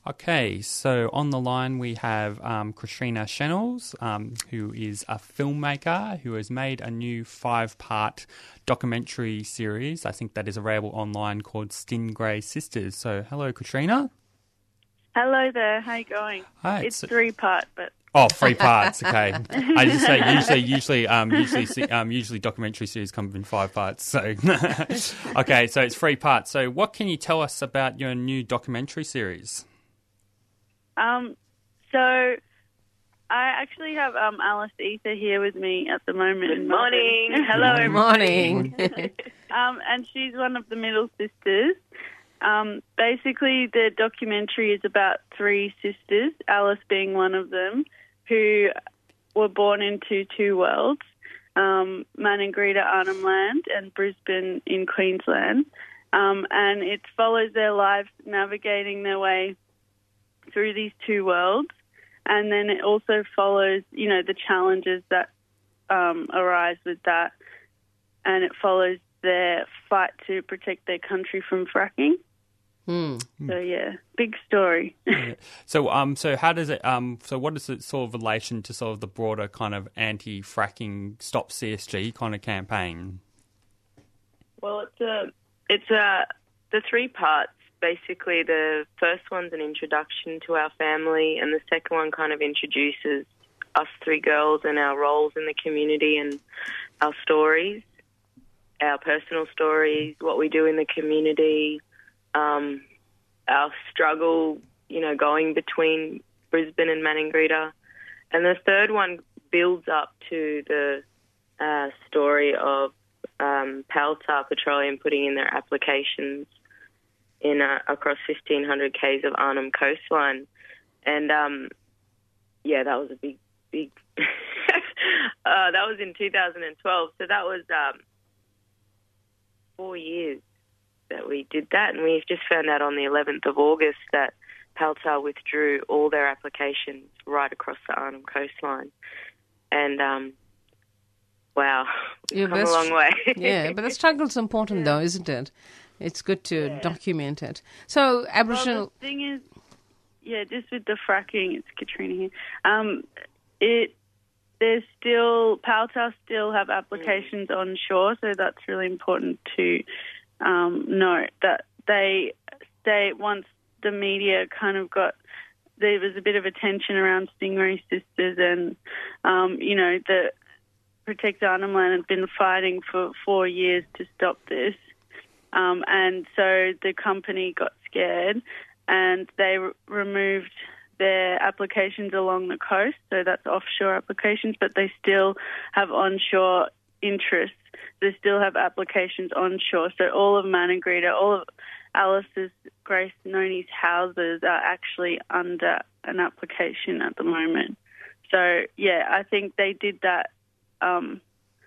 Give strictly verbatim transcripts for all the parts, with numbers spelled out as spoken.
Okay, so on the line we have um, Katrina Shennels, um, who is a filmmaker who has made a new five-part documentary series, I think that is available online, called Stingray Sisters. So hello, Katrina. Hello there, how you going? Hi. It's three-part, but... Oh, three parts. Okay, I just say usually, usually, um, usually, um, usually documentary series come in five parts. So, okay, so it's three parts. So, what can you tell us about your new documentary series? Um, so I actually have um Alice Ether here with me at the moment. Good morning. Hello, Good morning. um, and she's one of the middle sisters. Um, basically, the documentary is about three sisters, Alice being one of them, who were born into two worlds, um, Maningrida, Arnhem Land, and Brisbane in Queensland. Um, and it follows their lives navigating their way through these two worlds. And then it also follows, you know, the challenges that um, arise with that. And it follows their fight to protect their country from fracking. Hmm. So yeah, big story. Yeah. So um, so how does it um, so what is it sort of relation to sort of the broader kind of anti-fracking Stop C S G kind of campaign? Well, it's a, it's a, the three parts. Basically, the first one's an introduction to our family, and the second one kind of introduces us three girls and our roles in the community and our stories, our personal stories, what we do in the community. Um, our struggle, you know, going between Brisbane and Maningrida. And the third one builds up to the uh, story of um, Paltar Petroleum putting in their applications in uh, across fifteen hundred kays of Arnhem coastline. And, um, yeah, that was a big, big... uh, that was in two thousand twelve. So that was um, four years that we did that, and we've just found out on the eleventh of August that Paltar withdrew all their applications right across the Arnhem coastline. And, um, wow, we've Yeah, come a that's- long way. Yeah, but the struggle's important, though, isn't it? It's good to Yeah. document it. So, Aboriginal... Well, the thing is, yeah, just with the fracking, it's Katrina here. Um, it there's still Paltar still have applications mm. on shore, so that's really important to um, note that they they once the media kind of got there was a bit of attention around Stingray Sisters, and um, you know the Protect Arnhem Land had been fighting for four years to stop this. Um, and so the company got scared and they re- removed their applications along the coast, so that's offshore applications, but they still have onshore interests. They still have applications onshore. So all of Maningrida, all of Alice's, Grace Noni's houses are actually under an application at the moment. So, yeah, I think they did that um,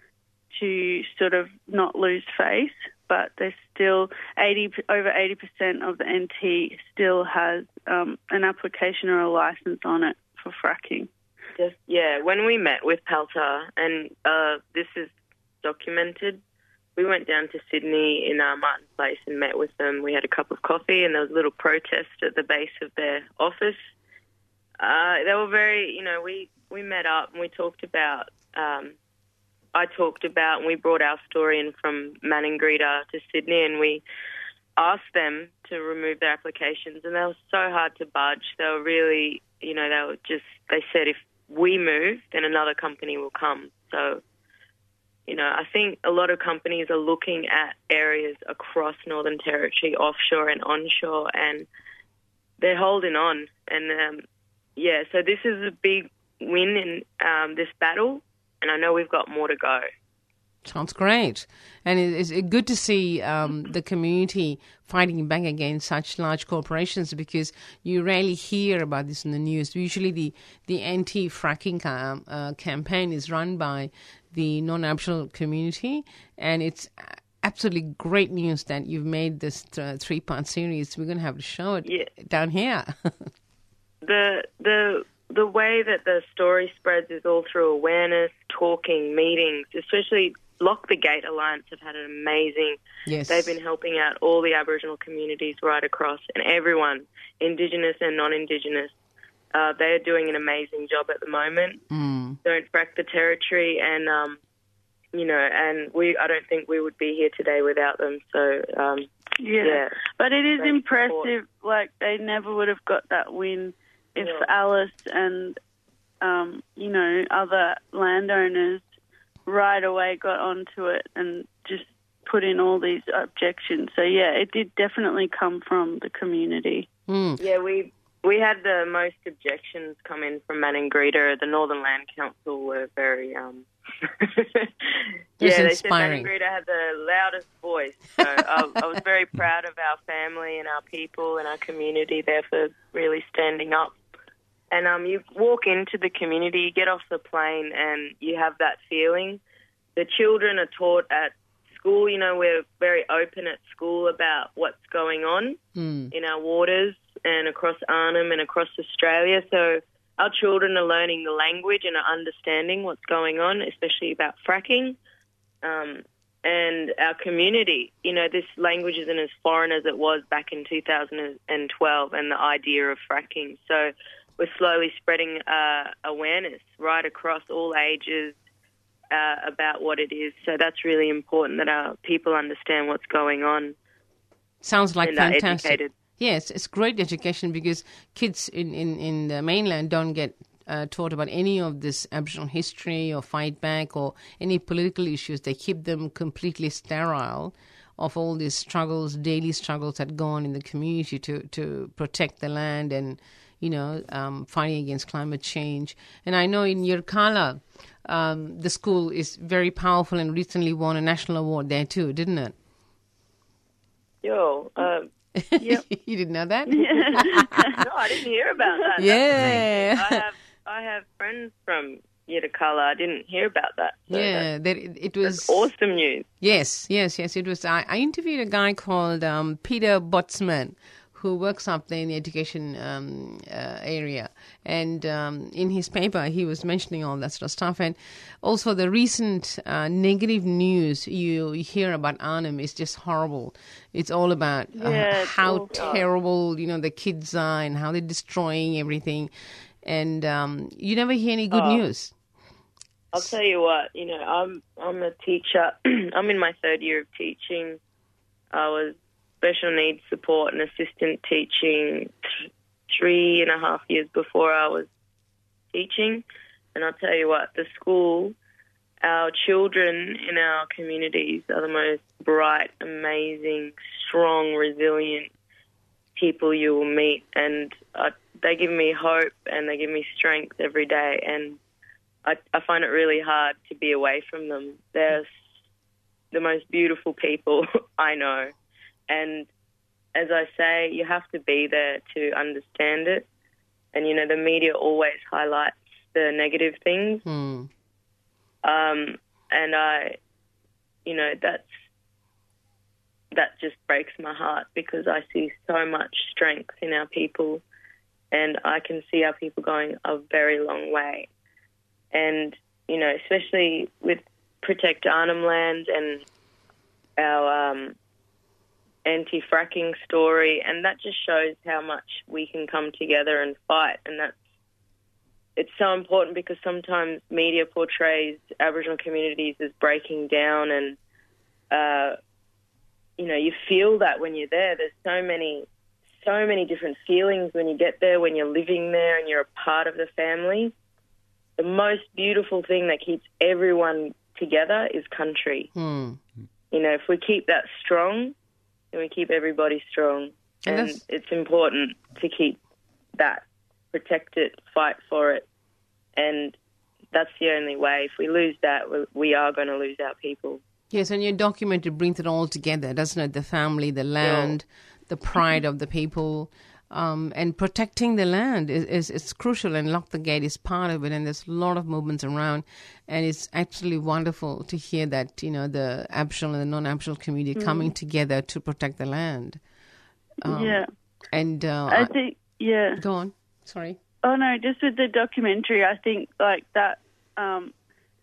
to sort of not lose face. But there's still eighty over eighty percent of the N T still has um, an application or a license on it for fracking. Just, yeah, when we met with Paltar, and uh, this is documented, we went down to Sydney in uh, Martin Place and met with them. We had a cup of coffee and there was a little protest at the base of their office. Uh, they were very, you know, we, we met up and we talked about... Um, I talked about, and we brought our story in from Maningrida to Sydney, and we asked them to remove their applications, and they were so hard to budge. They were really, you know, they were just, they said if we move, then another company will come. So, you know, I think a lot of companies are looking at areas across Northern Territory, offshore and onshore, and they're holding on. And, um, yeah, so this is a big win in um, this battle. And I know we've got more to go. Sounds great. And it's good to see um, the community fighting back against such large corporations, because you rarely hear about this in the news. Usually the, the anti-fracking um, uh, campaign is run by the non-Aboriginal community, and it's absolutely great news that you've made this uh, three-part series. We're going to have to show it yeah. down here. the the... The way that the story spreads is all through awareness, talking, meetings, especially Lock the Gate Alliance have had an amazing... Yes. They've been helping out all the Aboriginal communities right across, and everyone, Indigenous and non-Indigenous. Uh, they're doing an amazing job at the moment. Mm. Don't frack the territory, and, um, you know, and we. I don't think we would be here today without them. So, um, yeah. yeah. But it is Great impressive. support. Like, they never would have got that win if Yeah. Alice and, um, you know, other landowners right away got onto it and just put in all these objections. So, yeah, it did definitely come from the community. Mm. Yeah, we we had the most objections come in from Maningrida. The Northern Land Council were very... Um, yeah, they inspiring. said Maningrida had the loudest voice. So I, I was very proud of our family and our people and our community there for really standing up. And um, you walk into the community, you get off the plane, and you have that feeling. The children are taught at school. You know, we're very open at school about what's going on Mm. in our waters and across Arnhem and across Australia. So our children are learning the language and are understanding what's going on, especially about fracking. Um, and our community, you know, this language isn't as foreign as it was back in two thousand twelve and the idea of fracking. So we're slowly spreading uh, awareness right across all ages uh, about what it is. So that's really important that our people understand what's going on. Sounds like and are fantastic. educated. Yes, it's great education because kids in, in, in the mainland don't get uh, taught about any of this Aboriginal history or fight back or any political issues. They keep them completely sterile of all these struggles, daily struggles that go on in the community to, to protect the land and, you know, um, fighting against climate change. And I know in Yirrkala, um, the school is very powerful and recently won a national award there too, didn't it? Yo, um, Yep. You didn't know that? no, I didn't hear about that. That's Yeah. amazing. I have I have friends from Yirrkala. I didn't hear about that. So Yeah, that it, it was that's awesome news. Yes, yes, yes. It was. I, I interviewed a guy called um, Peter Botsman, who works up there in the education um, uh, area, and um, in his paper he was mentioning all that sort of stuff. And also the recent uh, negative news you hear about Arnhem is just horrible. It's all about uh, Yeah, it's how awful. terrible, you know, the kids are and how they're destroying everything, and um, you never hear any good Oh. news. I'll tell you what. You know, I'm I'm a teacher. I'm in my third year of teaching. I was special needs support and assistant teaching th- three and a half years before I was teaching. And I'll tell you what, the school, our children in our communities are the most bright, amazing, strong, resilient people you will meet. And uh, they give me hope and they give me strength every day. And I, I find it really hard to be away from them. They're s- the most beautiful people I know. And as I say, you have to be there to understand it. And, you know, the media always highlights the negative things. Hmm. Um, and I, you know, that's, that just breaks my heart because I see so much strength in our people and I can see our people going a very long way. And, you know, especially with Protect Arnhem Land and our um, anti-fracking story, and that just shows how much we can come together and fight. And that's, it's so important because sometimes media portrays Aboriginal communities as breaking down and, uh, you know, you feel that when you're there. There's so many, so many different feelings when you get there, when you're living there and you're a part of the family. The most beautiful thing that keeps everyone together is country. Hmm. You know, if we keep that strong, then we keep everybody strong. And And, that's- it's important to keep that, protect it, fight for it. And that's the only way. If we lose that, we- we are going to lose our people. Yes, and your documentary brings it all together, doesn't it? The family, the land, the pride of the people, um, and protecting the land is, is, is crucial, and Lock the Gate is part of it, and there's a lot of movements around, and it's actually wonderful to hear that, you know, the Aboriginal and the non-Aboriginal community coming together to protect the land. Um, yeah. And uh, I think, yeah. go on, sorry. Oh, no, just with the documentary, I think, like, that um,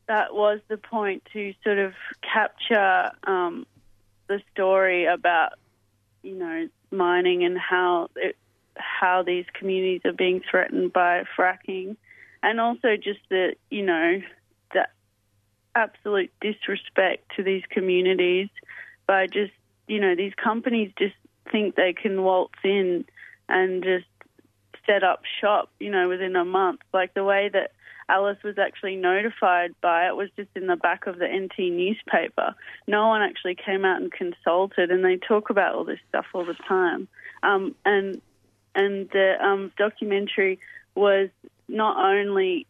that was the point, to sort of capture um, the story about, you know, mining and how it, how these communities are being threatened by fracking, and also just the, you know, the absolute disrespect to these communities by just, you know, these companies just think they can waltz in and just set up shop, you know, within a month. Like the way that Alice was actually notified by it was just in the back of the N T newspaper. No one actually came out and consulted, and they talk about all this stuff all the time. Um, and and the um, documentary was not only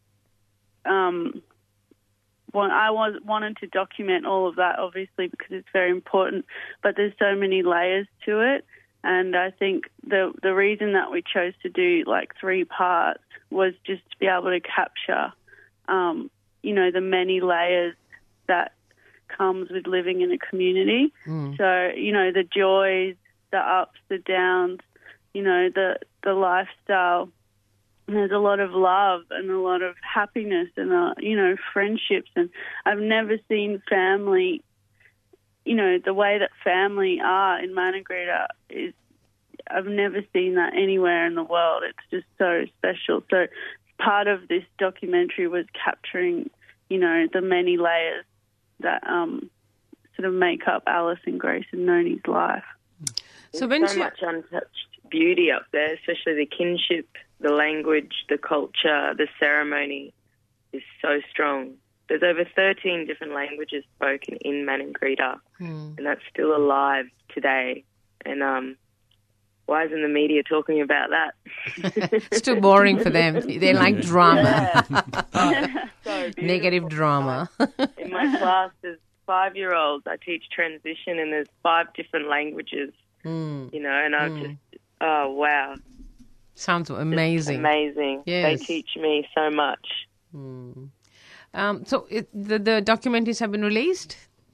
um, well, I was wanted to document all of that, obviously, because it's very important, but there's so many layers to it. And I think the the reason that we chose to do like three parts was just to be able to capture, um, you know, the many layers that comes with living in a community. Mm. So, you know, the joys, the ups, the downs, you know, the the lifestyle. And there's a lot of love and a lot of happiness and, uh, you know, friendships. And I've never seen family, you know, the way that family are in Maningrida is, I've never seen that anywhere in the world. It's just so special. So part of this documentary was capturing, you know, the many layers that um, sort of make up Alice and Grace and Noni's life. So There's so much untouched beauty up there, especially the kinship, the language, the culture, the ceremony is so strong. There's over thirteen different languages spoken in Maningrida, mm. and that's still alive today. And um, why isn't the media talking about that? It's too boring for them. They like drama. Yeah. So negative drama. In my class, there's five-year-olds. I teach transition, and there's five different languages, mm. you know, and I'm mm. just, oh, wow. Sounds amazing. It's amazing. Yes. They teach me so much. Mm. Um, so it, the, the documentaries have been released?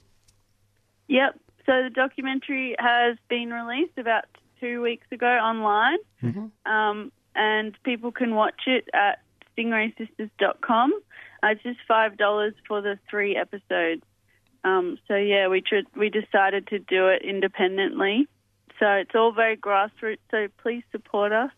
Yep. So the documentary has been released about two weeks ago online, mm-hmm. um, and people can watch it at stingray sisters dot com. Uh, it's just five dollars for the three episodes. Um, so, yeah, we tr- we decided to do it independently. So it's all very grassroots, so please support us.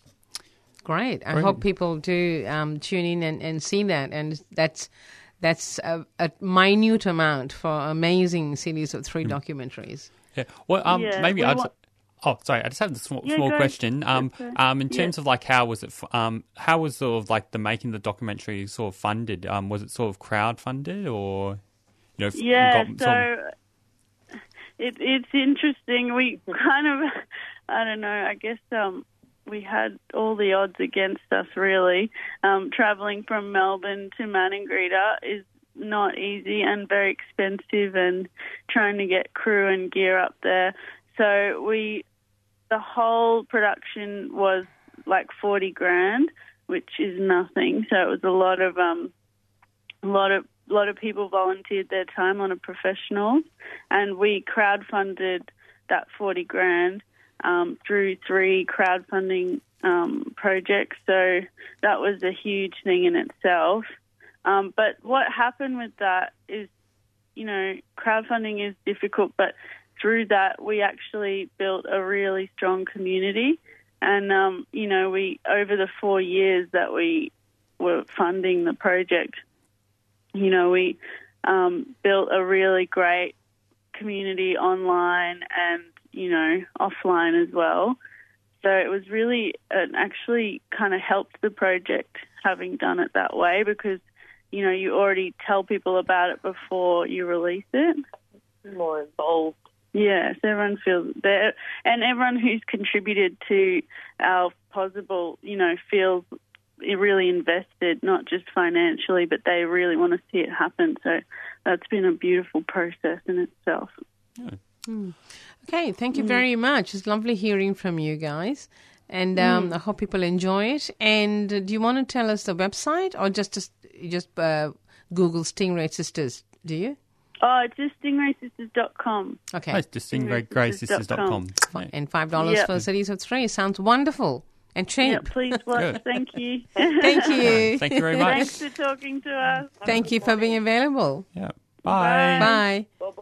Great. I Great. hope people do um, tune in and, and see that. And that's that's a, a minute amount for an amazing series of three mm. documentaries. Yeah. Well, um, yeah. maybe we I. wa- Oh, sorry. I just have a small, yeah, small go question. Um, okay. um, in terms yeah. of like how was it? Um, how was sort of like the making the documentary sort of funded? Um, was it sort of crowdfunded or, you know? Yeah. Got, so sort of... it, it's interesting. We kind of, I don't know. I guess um. we had all the odds against us, really. Um, travelling from Melbourne to Maningrida is not easy and very expensive, and trying to get crew and gear up there. So we, the whole production was like forty grand, which is nothing. So it was a lot of um, a lot of a lot of people volunteered their time, a lot of professionals, and we crowdfunded that forty grand. Um, through three crowdfunding um, projects. So that was a huge thing in itself. Um, but what happened with that is, you know, crowdfunding is difficult, but through that we actually built a really strong community. And, um, you know, we over the four years that we were funding the project, you know, we um, built a really great community online and, you know, offline as well. So it was really, it actually kind of helped the project having done it that way, because, you know, you already tell people about it before you release it. More involved. Yeah, so everyone feels there, and everyone who's contributed to our possible, you know, feels really invested, not just financially, but they really want to see it happen. So that's been a beautiful process in itself. Yeah. Mm. Okay, thank you very much. It's lovely hearing from you guys, and um, mm. I hope people enjoy it. And uh, do you want to tell us the website, or just just, just uh, Google Stingray Sisters? Do you? Oh, it's just stingray sisters dot com. Okay, oh, it's just stingray sisters dot com. And five dollars yep. for a series of three. Sounds wonderful. and cheap. Yeah, please watch. Good. Thank you. Thank you. Thank you very much. Thanks for talking to us. Thank you for being available. Yeah. Bye. Bye. Bye-bye.